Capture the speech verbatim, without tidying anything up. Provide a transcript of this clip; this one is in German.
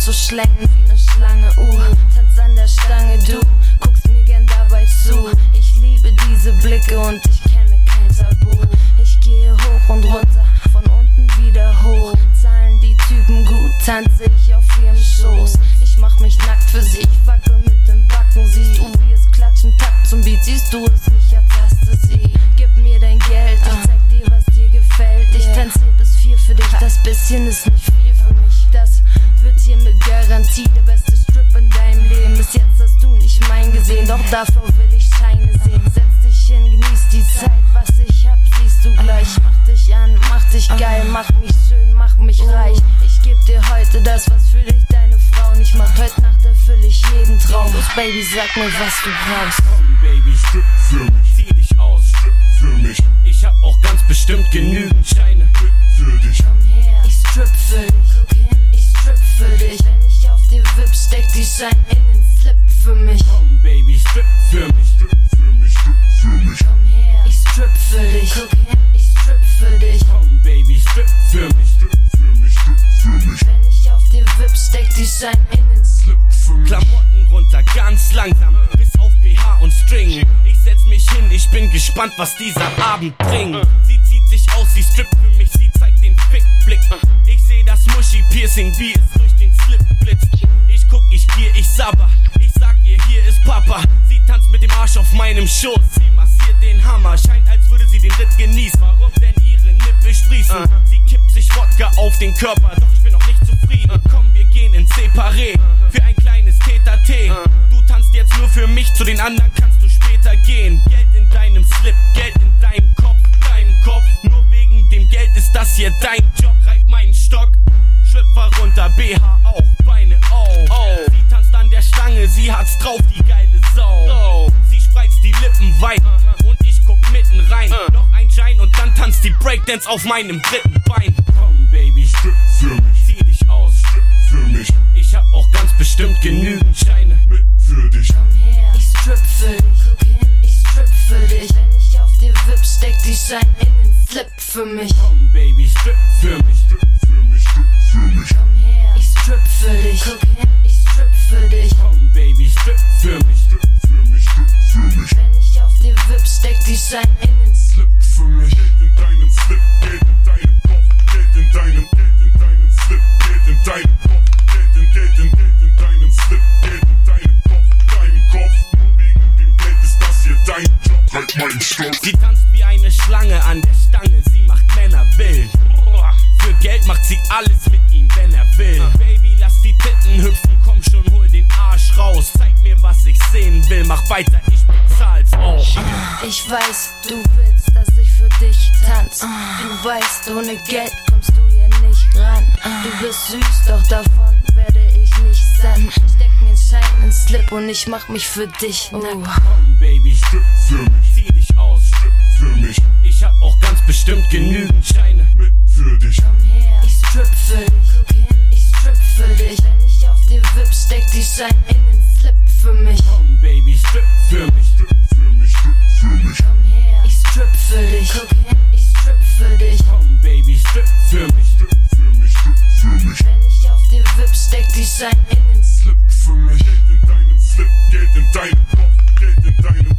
so schlängen wie ne Schlange. Uh, tanz an der Stange, du guckst mir gern dabei zu. Ich liebe diese Blicke und ich kenne kein Tabu. Ich gehe hoch und runter, von unten wieder hoch. Zahlen die Typen gut, tanze ich auf ihrem Schoß. Ich mach mich nackt für sie, ich wackel mit den Backen. Siehst du, wie es klatschen, Takt zum Beat. Siehst du es, ich ertaste sie. Gib mir dein Geld, ich zeig dir, was dir gefällt. Ich tanze bis vier für dich, das bisschen ist nicht viel für mich. Das wird hier mit Garantie der beste Strip in deinem Leben. Bis jetzt hast du nicht mein gesehen, doch dafür will ich Scheine sehen. Setz dich hin, genieß die Zeit, was ich hab, siehst du gleich. Mach dich an, mach dich geil, mach mich schön, mach mich reich. Ich geb dir heute das, was für dich deine Frau nicht macht. Heute Nacht erfülle ich jeden Traum. Los, Baby, sag mir, was du brauchst. Komm, Baby, strip für mich, zieh dich aus, strip für mich. Ich hab auch ganz bestimmt genügend Scheine für dich. Komm her, ich strip für dich. Guck hin, ich strip für dich. Wenn ich auf dir wipp, steck die Scheine in den Slip für mich. Komm, Baby, strip für mich, strip für mich, strip für mich. Komm her, ich strip für dich. Guck hin, ich strip für dich. Komm, Baby, strip für mich, strip für mich, strip für mich. Wenn ich auf dir wipp, steck die Scheine in den Slip für mich. Klamotten runter, ganz langsam, bis auf B H und String. Ich setz mich hin, ich bin gespannt, was dieser Abend bringt. Sie zieht sich aus, sie strippt für mich, sie zeigt den Fickblick. Ich seh das Muschi-Piercing, wie es durch den Slip blitzt. Ich guck, ich gier, ich sabber, ich sag ihr, hier ist Papa. Sie tanzt mit dem Arsch auf meinem Schoß, sie massiert den Hammer. Scheint, als würde sie den Ritt genießen, warum denn ihre Nippel sprießen. Sie kippt sich Wodka auf den Körper, doch ich bin noch nicht zufrieden. Komm, wir gehen ins Separé, für ein kleines Tete-a-Tete. Du tanzt jetzt nur für mich, zu den anderen kannst du später gehen. Geld in deinem Slip, Geld in deinem Kopf, deinem Kopf. Nur wegen dem Geld ist das hier dein Job. Reib meinen Stock, Schlüpfer runter, B H auch, Beine auf. Oh. Sie tanzt an der Stange, sie hat's drauf, die geile Sau. Oh. Sie spreizt die Lippen weit uh-huh. und ich guck mitten rein. Uh. Noch ein Schein und dann tanzt die Breakdance auf meinem dritten Bein. Komm, Baby, strip für mich, zieh dich aus, strip für mich. Ich hab auch ganz bestimmt genügend Scheine mit für dich. Komm her, ich strip für dich. Guck hin, ich strip für dich. Wenn ich auf dir wipp, steck die Scheine in den Slip für mich. Komm, Baby, strip für mich, strip für mich, strip für mich. Komm her, ich strip für dich. Guck hin, ich strip für dich. Komm, Baby, strip für mich, strip für mich, strip für mich. Wenn ich auf dir wipp, steck die Scheine in den Slip für mich. Geld in deinem Slip, Geld in deinem Kopf, Geld in deinem, Geld in deinem Slip, Geld in deinem Kopf, Geld in, Geld in, Geld in deinem Slip, Geld in deinem Kopf, deinem Kopf. Nur wegen dem Geld ist das hier dein Job. Halt meinen Stock. Sie tanzt wie eine Schlange an der Stange, sie macht Männer wild. Für Geld macht sie alles mit ihm, wenn er will. Baby, lass die Titten hüpfen, komm schon, hol den Arsch raus. Zeig mir, was ich sehen will, mach weiter, ich bezahl's auch. Ich weiß, du willst, dass ich für dich tanz. Du weißt, ohne Geld kommst du hier nicht ran. Du bist süß, doch davon werde ich nicht satt. Steck mir einen Schein ins Slip und ich mach mich für dich nackt. Komm, Baby, strip für mich, zieh dich aus, strip für mich. Ich hab auch ganz bestimmt genügend Scheine mit für dich. Komm her, ich strip für dich. Guck hin, ich strip für dich. Wenn ich auf dir wipp, steck die Scheine in den Slip für mich. Komm, Baby, strip für mich, strip für mich, strip für mich. Komm her, ich strip für dich. Guck hin, ich strip für dich. Komm, Baby, strip für mich, strip für mich, strip für mich. Wenn ich auf dir wipp, steck die Scheine in den Slip für mich. Geld in deinem Slip, Geld in deinem Kopf, Geld in deinem